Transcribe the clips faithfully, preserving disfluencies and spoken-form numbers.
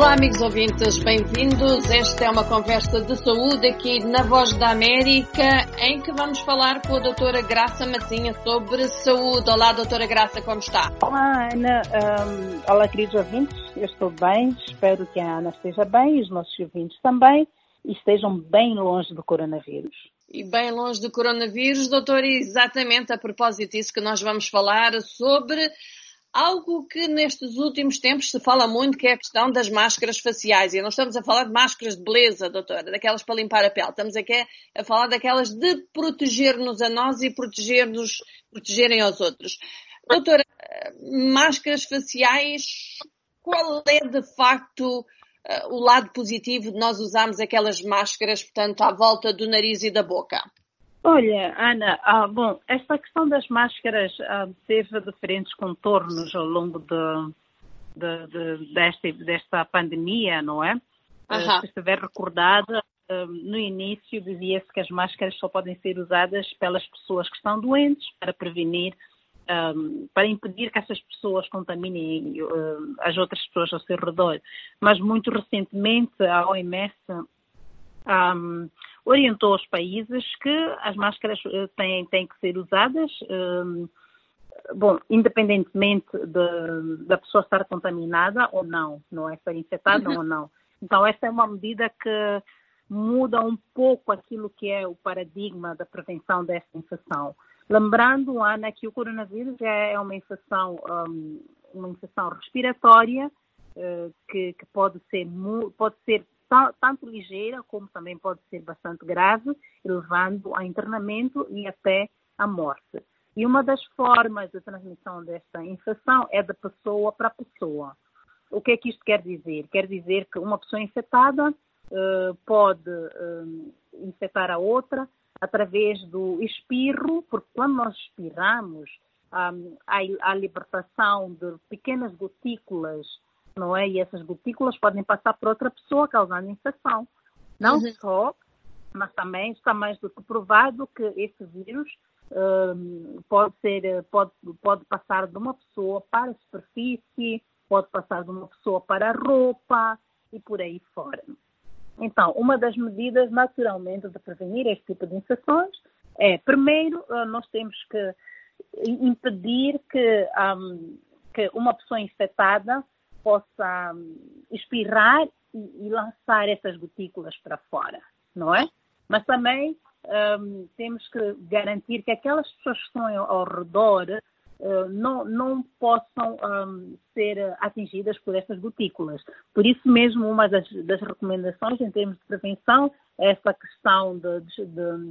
Olá, amigos ouvintes, bem-vindos. Esta é uma conversa de saúde aqui na Voz da América, em que vamos falar com a doutora Graça Massinha sobre saúde. Olá, doutora Graça, como está? Olá, Ana. Um, olá, queridos ouvintes. Eu estou bem, espero que a Ana esteja bem e os nossos ouvintes também e estejam bem longe do coronavírus. E bem longe do coronavírus, doutora, exatamente a propósito disso que nós vamos falar sobre algo que nestes últimos tempos se fala muito, que é a questão das máscaras faciais. E não estamos a falar de máscaras de beleza, doutora, daquelas para limpar a pele. Estamos aqui a falar daquelas de proteger-nos a nós e proteger-nos, protegerem aos outros. Doutora, máscaras faciais, qual é de facto uh, o lado positivo de nós usarmos aquelas máscaras, portanto, à volta do nariz e da boca? Olha, Ana, ah, bom, esta questão das máscaras ah, teve diferentes contornos ao longo de, de, de, desta, desta pandemia, não é? Uh, se estiver recordada, uh, no início dizia-se que as máscaras só podem ser usadas pelas pessoas que estão doentes para prevenir, um, para impedir que essas pessoas contaminem uh, as outras pessoas ao seu redor. Mas muito recentemente a O M S Um, orientou os países que as máscaras uh, têm, têm que ser usadas, um, bom, independentemente de, da pessoa estar contaminada ou não, não é? Estar infectada ou não. Então, essa é uma medida que muda um pouco aquilo que é o paradigma da prevenção dessa infecção. Lembrando, Ana, que o coronavírus é uma infecção, um, uma infecção respiratória uh, que, que pode ser, pode ser tanto ligeira como também pode ser bastante grave, levando a internamento e até a morte. E uma das formas de transmissão desta infecção é de pessoa para pessoa. O que é que isto quer dizer? Quer dizer que uma pessoa infectada uh, pode uh, infectar a outra através do espirro, porque quando nós espirramos, um, há a libertação de pequenas gotículas, não é? E essas gotículas podem passar para outra pessoa, causando infecção. Não uhum. só, mas também está mais do que provado que esse vírus um, pode ser, pode, pode passar de uma pessoa para a superfície, pode passar de uma pessoa para a roupa e por aí fora. Então, uma das medidas, naturalmente, de prevenir este tipo de infecções é, primeiro, nós temos que impedir que, um, que uma pessoa infectada possa espirrar e, e lançar essas gotículas para fora, não é? Mas também um, temos que garantir que aquelas pessoas que estão ao, ao redor uh, não, não possam um, ser atingidas por essas gotículas. Por isso mesmo, uma das, das recomendações em termos de prevenção é essa questão de, de,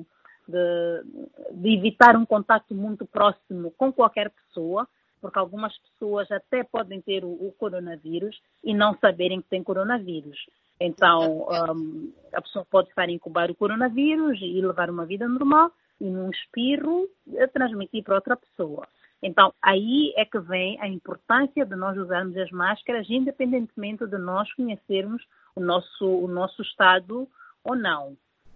de, de evitar um contacto muito próximo com qualquer pessoa, porque algumas pessoas até podem ter o, o coronavírus e não saberem que tem coronavírus. Então, um, a pessoa pode estar a incubar o coronavírus e levar uma vida normal e num espirro transmitir para outra pessoa. Então, aí é que vem a importância de nós usarmos as máscaras, independentemente de nós conhecermos o nosso, o nosso estado ou não.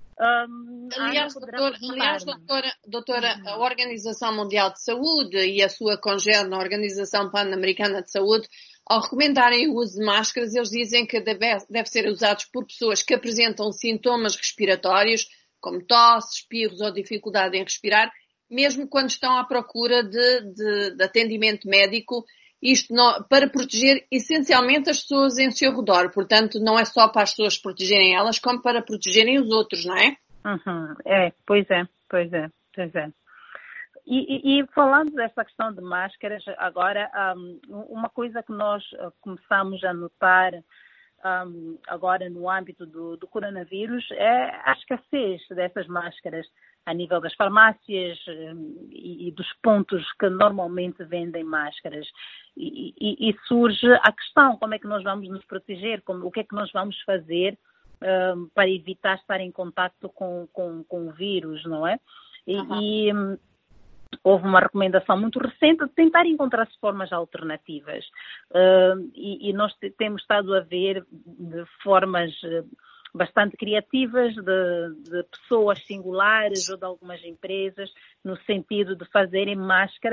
Um, aliás, doutor, aliás doutora, doutora uhum. a Organização Mundial de Saúde e a sua congênere, a Organização Pan-Americana de Saúde, ao recomendarem o uso de máscaras, eles dizem que deve, deve ser usados por pessoas que apresentam sintomas respiratórios, como tosse, espirros ou dificuldade em respirar, mesmo quando estão à procura de, de, de atendimento médico, isto não, para proteger essencialmente as pessoas em seu redor. Portanto, não é só para as pessoas protegerem elas, como para protegerem os outros, não é? Uhum. É, pois é, pois é, pois é. E, e, e falando dessa questão de máscaras, agora, um, uma coisa que nós começamos a notar um, agora no âmbito do, do coronavírus é a escassez dessas máscaras a nível das farmácias um, e, e dos pontos que normalmente vendem máscaras. E, e, e surge a questão, como é que nós vamos nos proteger, como, o que é que nós vamos fazer um, para evitar estar em contato com, com, com o vírus, não é? E, uhum. e um, houve uma recomendação muito recente de tentar encontrar formas alternativas. Uh, e, e nós temos estado a ver de formas bastante criativas de, de pessoas singulares ou de algumas empresas, no sentido de fazerem máscaras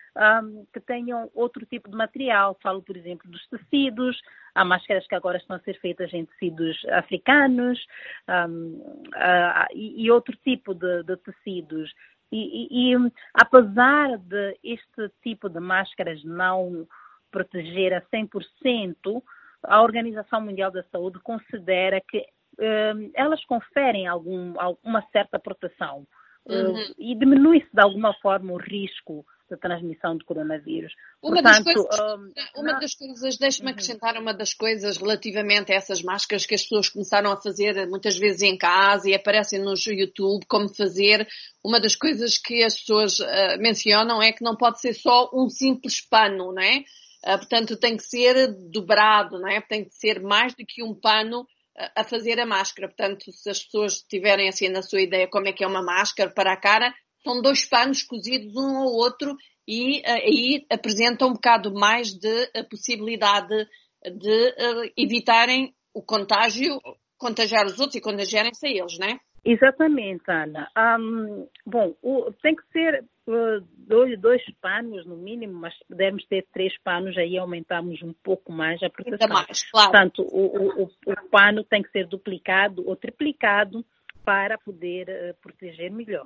um, que tenham outro tipo de material. Falo, por exemplo, dos tecidos. Há máscaras que agora estão a ser feitas em tecidos africanos um, uh, e, e outro tipo de, de tecidos. E, e, e apesar de este tipo de máscaras não proteger a cem por cento, a Organização Mundial da Saúde considera que uh, elas conferem algum, alguma certa proteção. Uhum. Uh, e diminui-se de alguma forma o risco de transmissão de coronavírus. Uma, Portanto, das, coisas, um, uma não... das coisas, deixe-me uhum. acrescentar uma das coisas relativamente a essas máscaras que as pessoas começaram a fazer muitas vezes em casa e aparecem no YouTube como fazer. Uma das coisas que as pessoas uh, mencionam é que não pode ser só um simples pano, não é? Uh, portanto, tem que ser dobrado, não é? Tem que ser mais do que um pano uh, a fazer a máscara. Portanto, se as pessoas tiverem assim na sua ideia como é que é uma máscara para a cara, são dois panos cozidos um ao outro e uh, aí apresentam um bocado mais de uh, possibilidade de uh, evitarem o contágio, contagiar os outros e contagiarem-se a eles, não é? Exatamente, Ana. Um, bom, o, tem que ser uh, dois, dois panos no mínimo, mas se pudermos ter três panos, aí aumentamos um pouco mais a proteção. Ainda mais, claro. Portanto, o, o, o pano tem que ser duplicado ou triplicado para poder uh, proteger melhor.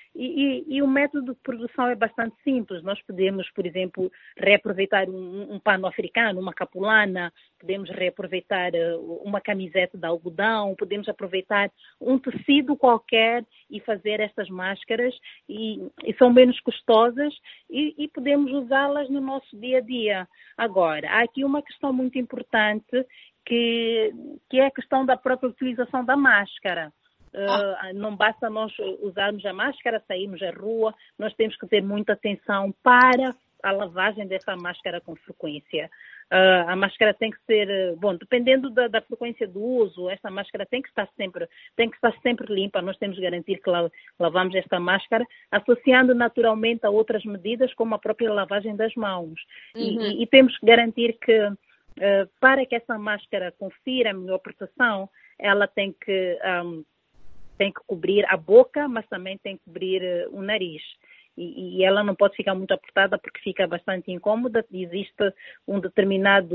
E, e, e o método de produção é bastante simples. Nós podemos, por exemplo, reaproveitar um, um pano africano, uma capulana, podemos reaproveitar uh, uma camiseta de algodão, podemos aproveitar um tecido qualquer e fazer estas máscaras e, e são menos custosas e, e podemos usá-las no nosso dia a dia. Agora, há aqui uma questão muito importante que, que é a questão da própria utilização da máscara. Uh, não basta nós usarmos a máscara, sairmos à rua, nós temos que ter muita atenção para a lavagem dessa máscara com frequência. Uh, a máscara tem que ser, bom, dependendo da, da frequência do uso, esta máscara tem que estar sempre, tem que estar sempre limpa. Nós temos que garantir que la, lavamos esta máscara, associando naturalmente a outras medidas, como a própria lavagem das mãos. Uhum. E, e, e temos que garantir que, uh, para que essa máscara confira melhor proteção, ela tem que um, tem que cobrir a boca, mas também tem que cobrir uh, o nariz. E, e ela não pode ficar muito apertada porque fica bastante incômoda. Existe um determinado...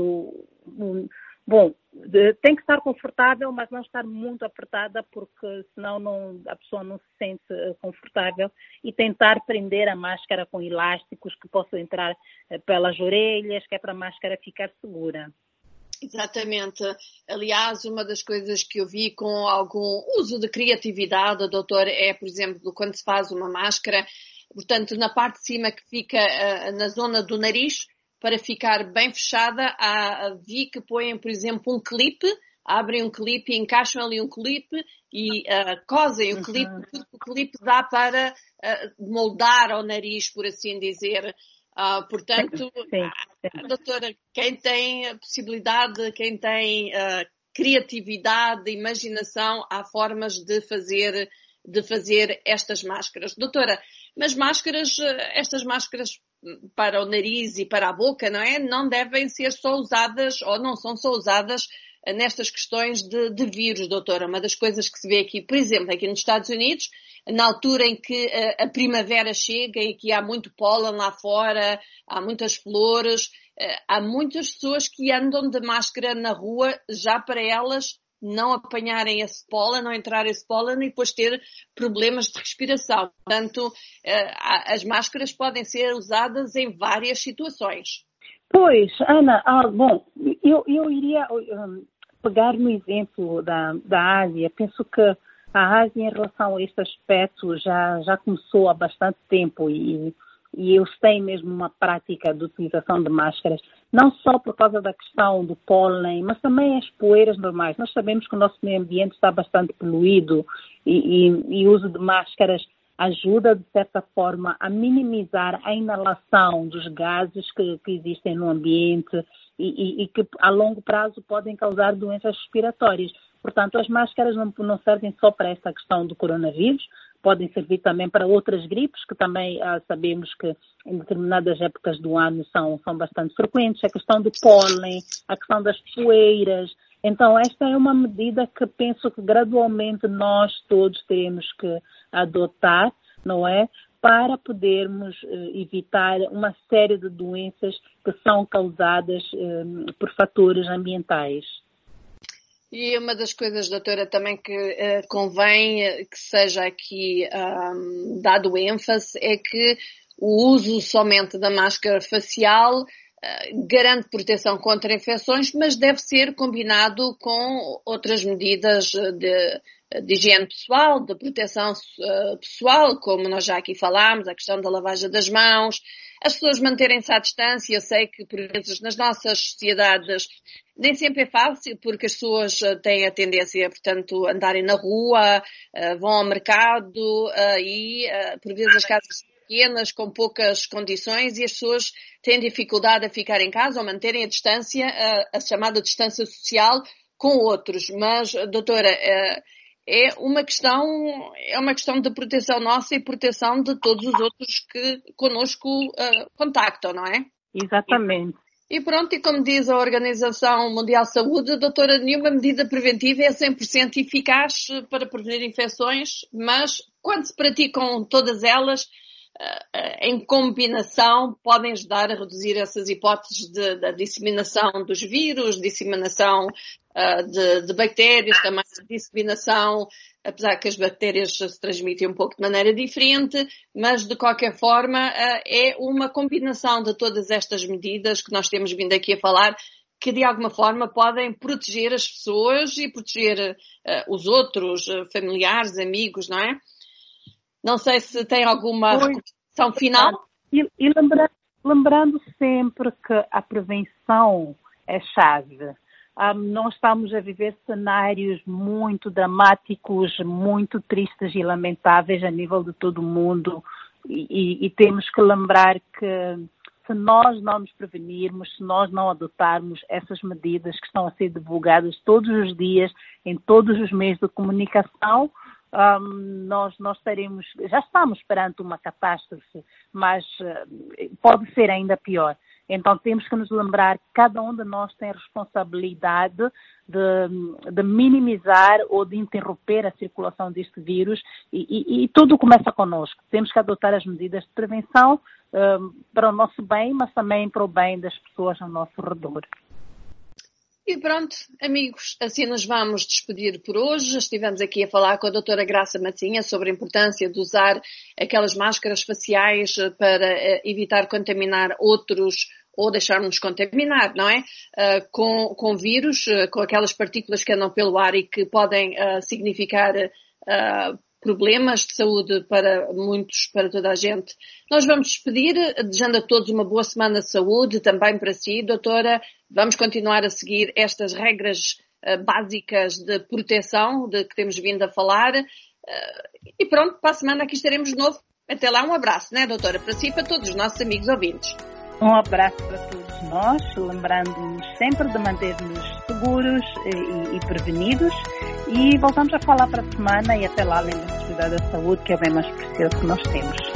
Um, bom, de, tem que estar confortável, mas não estar muito apertada porque senão não, a pessoa não se sente uh, confortável. E tentar prender a máscara com elásticos que possam entrar uh, pelas orelhas, que é para a máscara ficar segura. Exatamente. Aliás, uma das coisas que eu vi com algum uso de criatividade, doutor, é, por exemplo, quando se faz uma máscara, portanto, na parte de cima que fica uh, na zona do nariz, para ficar bem fechada, há, vi que põem, por exemplo, um clipe, abrem um clipe e encaixam ali um clipe e uh, cosem o clipe, porque o clipe dá para uh, moldar ao nariz, por assim dizer. Uh, portanto, sim, sim. Doutora, quem tem a possibilidade, quem tem uh, criatividade, imaginação, há formas de fazer, de fazer estas máscaras. Doutora, mas máscaras, estas máscaras para o nariz e para a boca, não é? Não devem ser só usadas, ou não são só usadas nestas questões de, de vírus, doutora. Uma das coisas que se vê aqui, por exemplo, aqui nos Estados Unidos, na altura em que a, a primavera chega e que há muito pólen lá fora, há muitas flores, há muitas pessoas que andam de máscara na rua já para elas não apanharem esse pólen, não entrar esse pólen e depois ter problemas de respiração. Portanto, as máscaras podem ser usadas em várias situações. Pois, Ana, ah, bom, eu, eu iria um, pegar no exemplo da, da Ásia. Penso que a Ásia, em relação a este aspecto, já, já começou há bastante tempo e, e eles têm mesmo uma prática de utilização de máscaras, não só por causa da questão do pólen, mas também as poeiras normais. Nós sabemos que o nosso meio ambiente está bastante poluído e, e, e o uso de máscaras ajuda, de certa forma, a minimizar a inalação dos gases que, que existem no ambiente e, e, e que, a longo prazo, podem causar doenças respiratórias. Portanto, as máscaras não, não servem só para esta questão do coronavírus, podem servir também para outras gripes, que também ah, sabemos que em determinadas épocas do ano são, são bastante frequentes, a questão do pólen, a questão das poeiras. Então, esta é uma medida que penso que gradualmente nós todos teremos que adotar, não é? para podermos uh, evitar uma série de doenças que são causadas uh, por fatores ambientais. E uma das coisas, doutora, também que uh, convém que seja aqui um, dado ênfase é que o uso somente da máscara facial uh, garante proteção contra infecções, mas deve ser combinado com outras medidas de, de higiene pessoal, de proteção uh, pessoal, como nós já aqui falámos, a questão da lavagem das mãos, as pessoas manterem-se à distância. Eu sei que, por vezes, nas nossas sociedades nem sempre é fácil, porque as pessoas têm a tendência, portanto, a andarem na rua, vão ao mercado e, por vezes, as casas são pequenas, com poucas condições, e as pessoas têm dificuldade a ficar em casa ou manterem a distância, a chamada distância social, com outros. Mas, doutora, é uma questão, é uma questão de proteção nossa e proteção de todos os outros que connosco uh, contactam, não é? Exatamente. E pronto, e como diz a Organização Mundial de Saúde, doutora, nenhuma medida preventiva é cem por cento eficaz para prevenir infecções, mas quando se praticam todas elas, uh, em combinação, podem ajudar a reduzir essas hipóteses de, da disseminação dos vírus, disseminação Uh, de, de bactérias, também de disseminação, apesar que as bactérias se transmitem um pouco de maneira diferente, mas de qualquer forma uh, é uma combinação de todas estas medidas que nós temos vindo aqui a falar, que de alguma forma podem proteger as pessoas e proteger uh, os outros, uh, familiares, amigos, não é? Não sei se tem alguma recomendação final. E, e lembra, lembrando sempre que a prevenção é chave. Um, nós estamos a viver cenários muito dramáticos, muito tristes e lamentáveis a nível de todo o mundo e, e, e temos que lembrar que se nós não nos prevenirmos, se nós não adotarmos essas medidas que estão a ser divulgadas todos os dias em todos os meios de comunicação, um, nós, nós teremos, já estamos perante uma catástrofe, mas uh, pode ser ainda pior. Então, temos que nos lembrar que cada um de nós tem a responsabilidade de, de minimizar ou de interromper a circulação deste vírus e, e, e tudo começa connosco. Temos que adotar as medidas de prevenção um, para o nosso bem, mas também para o bem das pessoas ao nosso redor. E pronto, amigos, assim nos vamos despedir por hoje. Estivemos aqui a falar com a doutora Graça Matinha sobre a importância de usar aquelas máscaras faciais para evitar contaminar outros ou deixar-nos contaminar, não é? Uh, com, com vírus, uh, com aquelas partículas que andam pelo ar e que podem uh, significar uh, problemas de saúde para muitos, para toda a gente. Nós vamos despedir, desejando a todos uma boa semana de saúde, também para si, doutora. Vamos continuar a seguir estas regras uh, básicas de proteção de que temos vindo a falar. Uh, e pronto, para a semana aqui estaremos de novo. Até lá, um abraço, né, doutora? Para si e para todos os nossos amigos ouvintes. Um abraço para todos nós, lembrando-nos sempre de manter-nos seguros e, e prevenidos. E voltamos a falar para a semana e até lá, lembrem-se de cuidar da saúde, que é o bem mais precioso que nós temos.